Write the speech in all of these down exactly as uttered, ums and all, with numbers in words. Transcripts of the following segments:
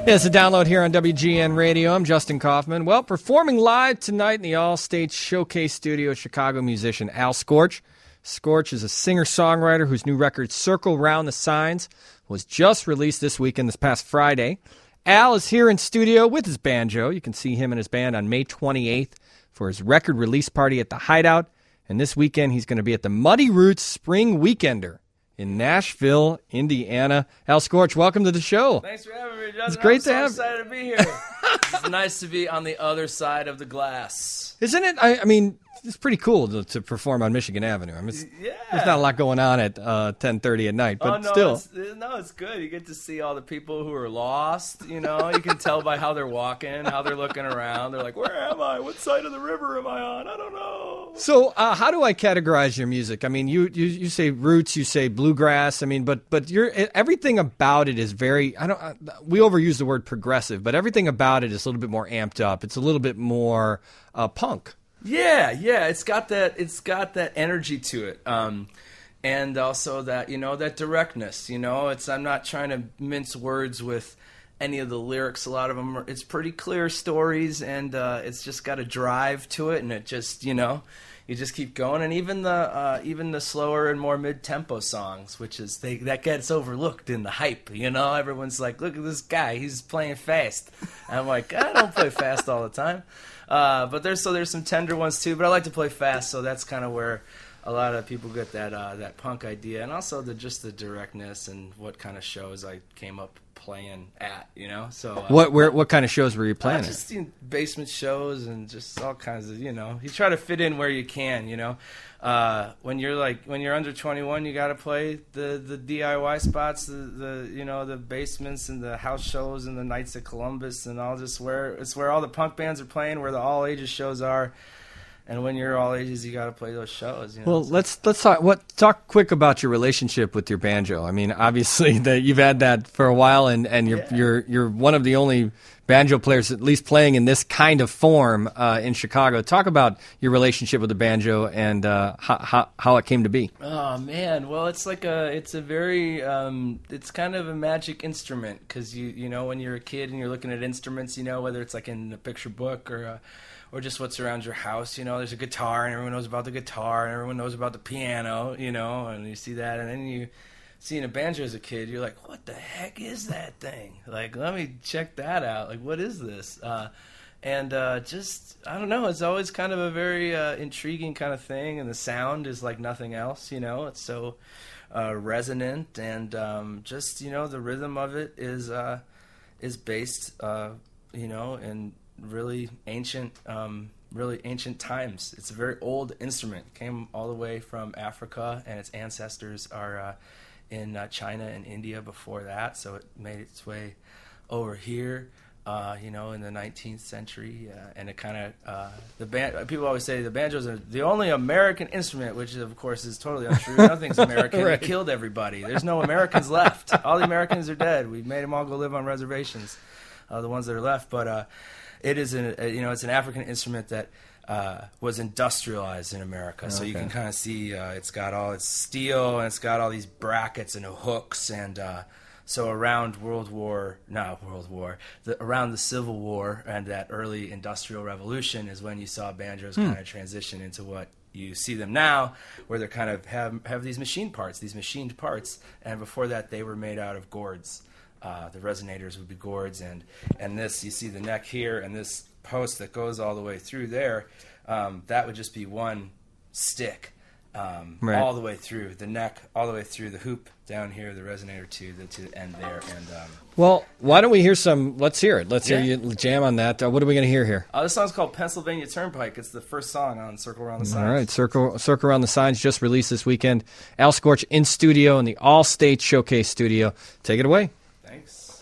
It's a download here on W G N Radio. I'm Justin Kaufman. Well, performing live tonight in the All-State Showcase Studio, Chicago musician Al Scorch. Scorch is a singer-songwriter whose new record, Circle Round the Signs, was just released this weekend, this past Friday. Al is here in studio with his banjo. You can see him and his band on May twenty-eighth for his record release party at the Hideout. And this weekend, he's going to be at the Muddy Roots Spring Weekender in Nashville, Indiana. Al Scorch, welcome to the show. Thanks for having me, Justin. It's great I'm to so have. excited to be here. It's nice to be on the other side of the glass. Isn't it? I, I mean, it's pretty cool to, to perform on Michigan Avenue. I mean, it's, Yeah. there's not a lot going on at uh, ten thirty at night, but oh, no, still. It's, no, it's good. You get to see all the people who are lost, you know. You can tell by how they're walking, how they're looking around. They're like, where am I? What side of the river am I on? I don't know. So uh, how do I categorize your music? I mean, you, you, you say roots, you say bluegrass. I mean, but but you're, everything about it is very, I don't. we overuse the word progressive, but everything about it is a little bit more amped up. It's a little bit more uh, punk. Yeah, yeah, it's got that. It's got that energy to it, um, and also that you know that directness. You know, it's I'm not trying to mince words with any of the lyrics. A lot of them, are, it's pretty clear stories, and uh, it's just got a drive to it, and it just you know, you just keep going. And even the uh, even the slower and more mid-tempo songs, which is they that gets overlooked in the hype. You know, everyone's like, look at this guy, he's playing fast. And I'm like, I don't play fast all the time. Uh, but there's so there's some tender ones too. But I like to play fast, so that's kind of where a lot of people get that uh, that punk idea, and also the just the directness and what kind of shows I came up playing at, you know. So uh, What where what kind of shows were you playing? uh, just you know, basement shows and just all kinds of you know. You try to fit in where you can, you know. Uh, when you're like when you're under twenty-one, you got to play the, the D I Y spots, the, the you know the basements and the house shows and the nights at Columbus and all just where it's where all the punk bands are playing, where the all ages shows are. And when you're all ages, you got to play those shows. You know? Well, let's let's talk. What talk quick about your relationship with your banjo. I mean, obviously that you've had that for a while, and, and you're Yeah. you're you're one of the only banjo players, at least playing in this kind of form uh, in Chicago. Talk about your relationship with the banjo and uh, how, how how it came to be. Oh man, well it's like a it's a very um, it's kind of a magic instrument because you you know when you're a kid and you're looking at instruments, you know whether it's like in a picture book or a, or just what's around your house, you know there's a guitar and everyone knows about the guitar and everyone knows about the piano, you know, and you see that and then you seeing a banjo as a kid, you're like, what the heck is that thing? Like, let me check that out. Like, what is this? Uh, and uh, just, I don't know, it's always kind of a very uh, intriguing kind of thing, and the sound is like nothing else, you know? It's so uh, resonant, and um, just, you know, the rhythm of it is uh, is based, uh, you know, in really ancient um, really ancient times. It's a very old instrument. It came all the way from Africa, and its ancestors are uh, in uh, China and India before that, so it made its way over here, uh, you know, in the nineteenth century, uh, and it kind of, uh, the ban- people always say the banjo's are the only American instrument, which of course is totally untrue. Nothing's American. Right. It killed everybody. There's no Americans left. All the Americans are dead. We made them all go live on reservations, uh, the ones that are left, but uh, it is, an, uh, you know, it's an African instrument that Uh, was industrialized in America, so you Okay. can kind of see uh, it's got all its steel and it's got all these brackets and hooks, and uh, so around World War, not World War, the, around the Civil War and that early Industrial Revolution is when you saw banjos Hmm. kind of transition into what you see them now, where they're kind of have have these machine parts, these machined parts, and before that they were made out of gourds. Uh, the resonators would be gourds, and and this, you see the neck here, and this post that goes all the way through there, um, that would just be one stick um, Right. all the way through the neck, all the way through the hoop down here, the resonator to the to the end there. And um, Well, why don't we hear some? Let's hear it. Let's Yeah. hear you jam on that. Uh, what are we going to hear here? uh, this song's called Pennsylvania Turnpike. It's the first song on Circle Around the Signs. All right, Circle Circle Around the Signs just released this weekend. Al Scorch in studio in the All-State Showcase Studio. Take it away. Thanks.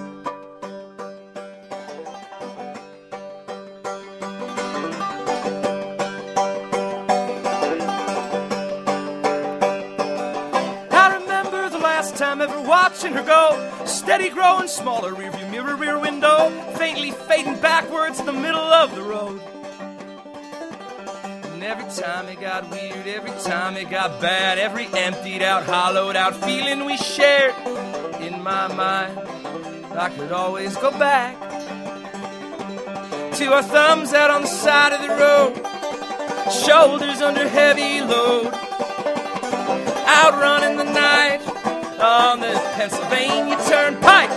Time ever watching her go, steady growing smaller, rearview mirror, rear window, faintly fading backwards in the middle of the road. And every time it got weird, every time it got bad, every emptied out, hollowed out feeling we shared in my mind, I could always go back to our thumbs out on the side of the road, shoulders under heavy load, outrunning the night on the Pennsylvania Turnpike.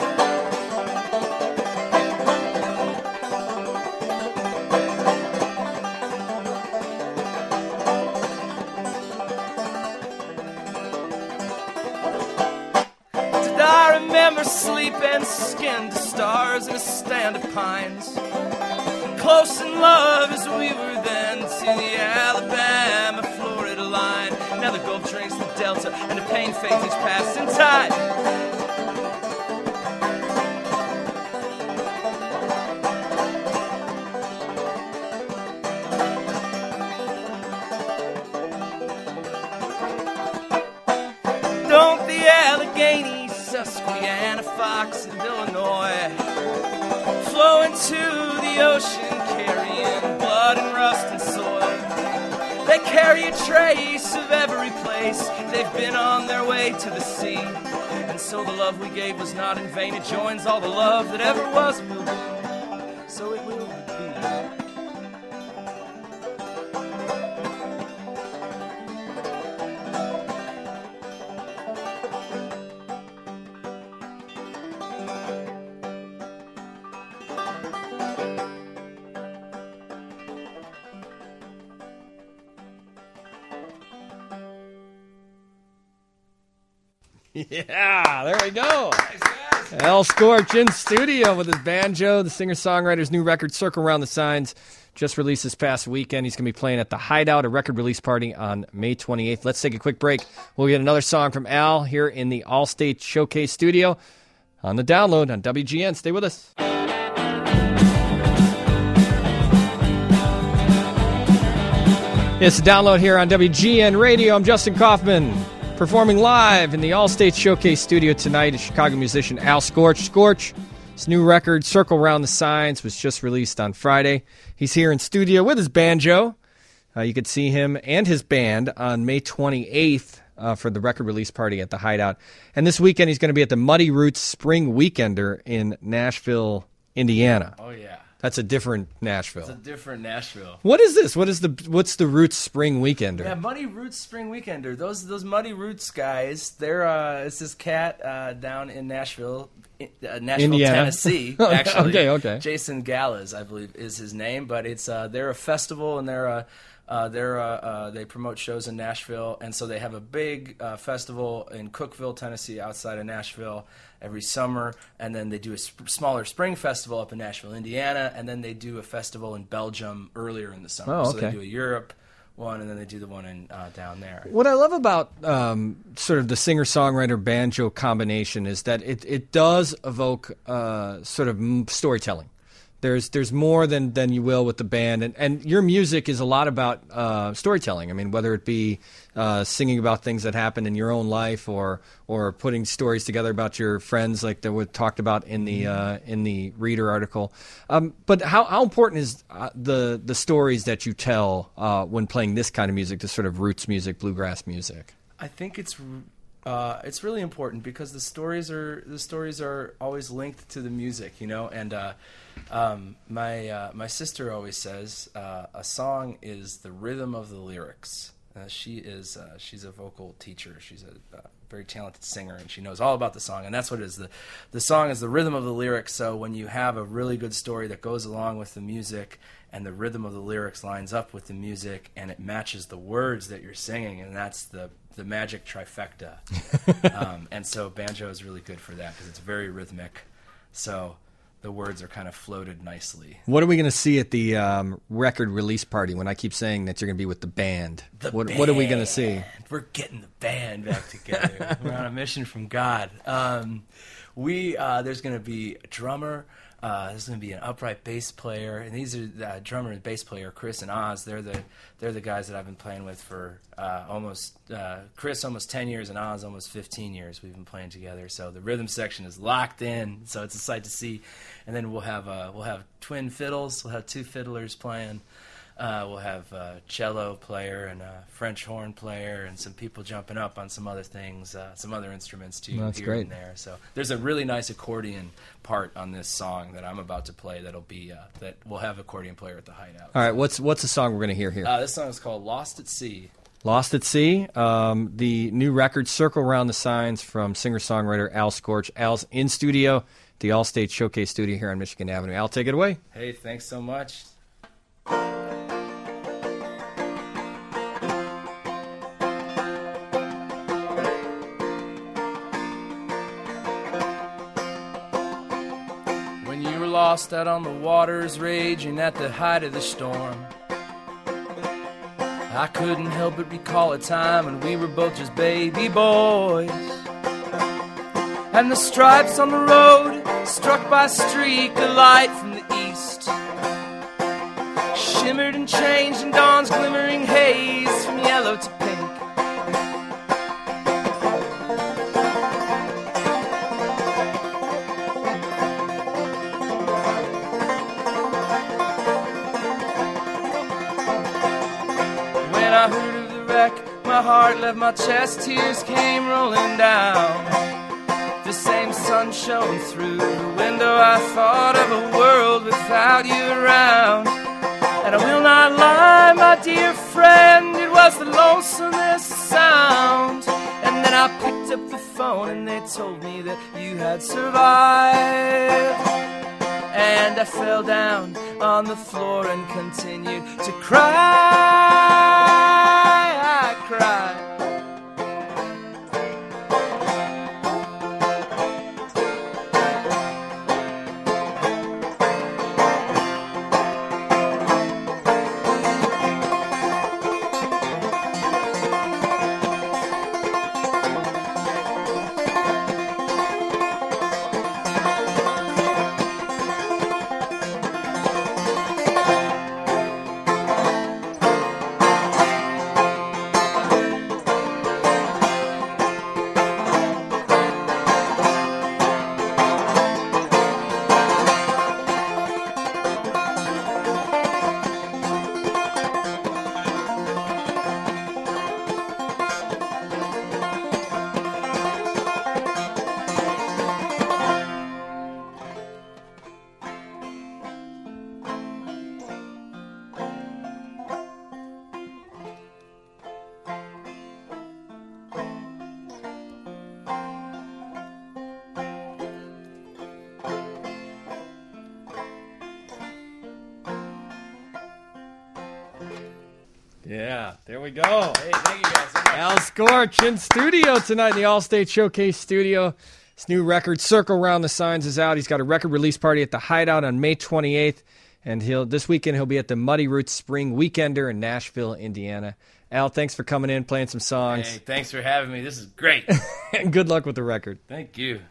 Did I remember sleeping skinned to stars in a stand of pines, close in love as we were then to the Alabama, Florida line. Now the Gulf drinks the Delta, and the pain fades each passing tide. Don't the Allegheny, Susquehanna, Fox, and Illinois flow into the ocean, carrying blood and rust and soil? They carry a trace of every place they've been on their way to the sea. And so the love we gave was not in vain. It joins all the love that ever was and will be. So it will be. Yeah, there we go. Al Scorch in studio with his banjo. The singer-songwriter's new record, Circle Around the Signs, just released this past weekend. He's going to be playing at the Hideout, a record release party on May twenty-eighth. Let's take a quick break. We'll get another song from Al here in the Allstate Showcase studio on the download on W G N. Stay with us. It's a download here on W G N Radio. I'm Justin Kaufman, performing live in the Allstate Showcase studio tonight is Chicago musician Al Scorch. Scorch, his new record, Circle Around the Signs, was just released on Friday. He's here in studio with his banjo. Uh, you could see him and his band on May twenty-eighth uh, for the record release party at the Hideout. And this weekend he's going to be at the Muddy Roots Spring Weekender in Nashville, Indiana. Oh, yeah. That's a different Nashville. It's a different Nashville. What is this? What is the what's the Roots Spring Weekender? Yeah, Muddy Roots Spring Weekender. Those those Muddy Roots guys. They're uh, it's this cat uh, down in Nashville, uh, Nashville, Indiana. Tennessee. Actually, okay, okay. Jason Gallas, I believe, is his name. But it's uh, they're a festival, and they're uh, uh, they're uh, uh, they promote shows in Nashville, and so they have a big uh, festival in Cookeville, Tennessee, outside of Nashville, every summer, and then they do a sp- smaller spring festival up in Nashville, Indiana, and then they do a festival in Belgium earlier in the summer. Oh, So okay. they do a Europe one, and then they do the one in uh, down there. What I love about um, sort of the singer-songwriter banjo combination is that it, it does evoke uh, sort of m- storytelling. There's there's more than, than you will with the band, and, and your music is a lot about uh, storytelling. I mean, whether it be uh, singing about things that happened in your own life, or or putting stories together about your friends, like that we talked about in the uh, in the Reader article. Um, but how how important is uh, the the stories that you tell uh, when playing this kind of music, this sort of roots music, bluegrass music? I think it's uh, it's really important because the stories are the stories are always linked to the music, you know. And uh, um, my uh, my sister always says uh, a song is the rhythm of the lyrics. Uh, she is uh, she's a vocal teacher. She's a uh, very talented singer, and she knows all about the song. And that's what it is. The the song is the rhythm of the lyrics. So when you have a really good story that goes along with the music, and the rhythm of the lyrics lines up with the music, and it matches the words that you're singing, and that's the the magic trifecta. um, and so banjo is really good for that because it's very rhythmic. So the words are kind of floated nicely. What are we going to see at the um, record release party when I keep saying that you're going to be with the band? The what, band. what are we going to see? We're getting the band back together. We're on a mission from God. Um, we uh, there's going to be a drummer. Uh, there's going to be an upright bass player, and these are the uh, drummer and bass player Chris and Oz. They're the they're the guys that I've been playing with for uh, almost uh, Chris almost ten years and Oz almost fifteen years. We've been playing together, so the rhythm section is locked in. So it's a sight to see. And then we'll have uh, we'll have twin fiddles. We'll have two fiddlers playing. Uh, we'll have a cello player and a French horn player and some people jumping up on some other things, uh, some other instruments too. That's here great. And there. So there's a really nice accordion part on this song that I'm about to play. That'll be uh, that we'll have accordion player at the Hideout. All right, what's what's the song we're going to hear here? Uh, this song is called "Lost at Sea." Lost at Sea, um, the new record "Circle Around the Signs" from singer-songwriter Al Scorch. Al's in studio, at the Allstate Showcase studio here on Michigan Avenue. Al, take it away. Hey, thanks so much. When you were lost out on the waters, raging at the height of the storm, I couldn't help but recall a time when we were both just baby boys. And the stripes on the road, struck by a streak of light from the east, shimmered and changed in dawn's glimmering haze from yellow to pink. When I heard of the wreck, my heart left my chest, tears came rolling down. The same sun shone through the window, I thought of a world without you around. And I will not lie, my dear friend, it was the lonesomest sound. And then I picked up the phone and they told me that you had survived. And I fell down on the floor and continued to cry. I cried. Yeah, there we go. Hey, thank you guys so much. Al Scorch in studio tonight in the Allstate Showcase studio. His new record, Circle Around the Signs, is out. He's got a record release party at the Hideout on May twenty-eighth, and he'll this weekend he'll be at the Muddy Roots Spring Weekender in Nashville, Indiana. Al, thanks for coming in, playing some songs. Hey, thanks for having me. This is great. And good luck with the record. Thank you.